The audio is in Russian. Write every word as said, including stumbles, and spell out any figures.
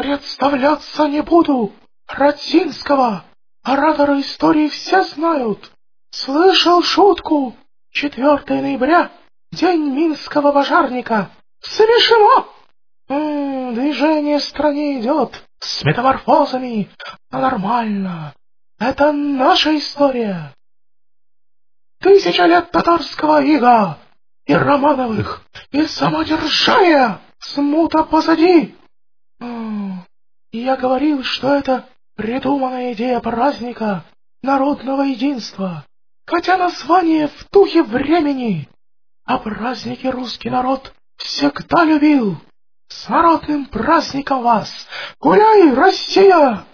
Представляться не буду. Радзинского, оратора истории, все знают. Слышал шутку. четвёртого ноября, день Минского пожарника. Смешно. М-м, движение в стране идет с метаморфозами, а нормально. Это наша история. Тысяча лет татарского ига и Романовых, и самодержавия, смута позади. М-м, я говорил, что это придуманная идея праздника народного единства, хотя название в духе времени. А праздники русский народ всегда любил. С народным праздником вас! Гуляй, Россия!